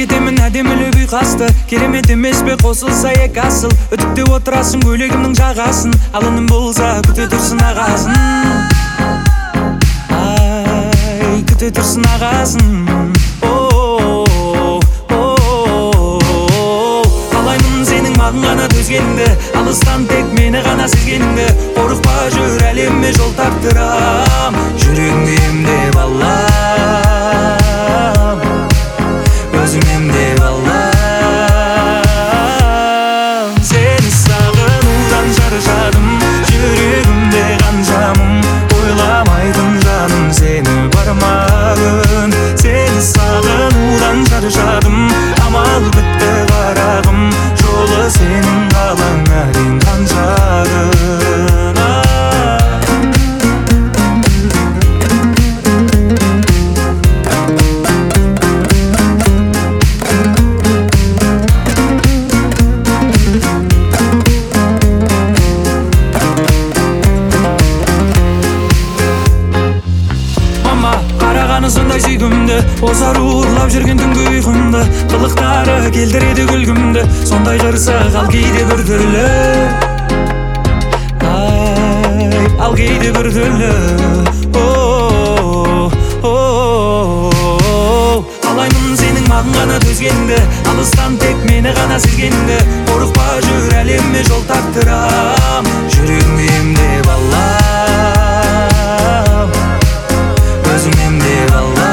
кетемін әдемілеп ұйқасты. Керемет емес пе қосылса екі асыл. Үтіктеп отырасың көйлегімнің жағасын. Алыным болса күте тұрсын ағасын. Ай, күте тұрсын ағасын. Қалаймын сенің маған ғана төзгеніңді, алыстан тек мені ғана сезгеніңді. Қорықпа жүр әлемме жол тартырам, жүрегіңді емдеп алам, өзім емдеп алам. Сені сағынудан шаршадым, жүрегімде қаншамын, ойламайтын жаным сені бармағын. Сені сағынудан шаршадым, амал бітті қарағым, жолы сенің қалаңа дейін қаншағын. Сондай сүйкімді, озару ұрлап жүрген түнгі ұйқымды, қылықтары келтіреді күлкімді, сондай қырсық ал кейде бір түрлі. Ай, ал кейде бір түрлі. Қалаймын сенің маған ғана төзгеніңді, алыстан тек мені ғана сезгеніңді. Қорықпа жүр әлемме жол тартырам, жүрегіңді емдеп алам, өзім емдеп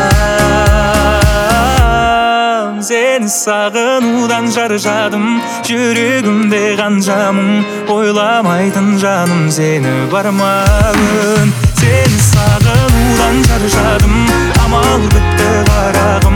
алам. Сені сағынудан шаршадым, жүрегімде қаншамын, ойламайтын жаным сені бармағын. Сені сағынудан шаршадым, амал бітті қарағым,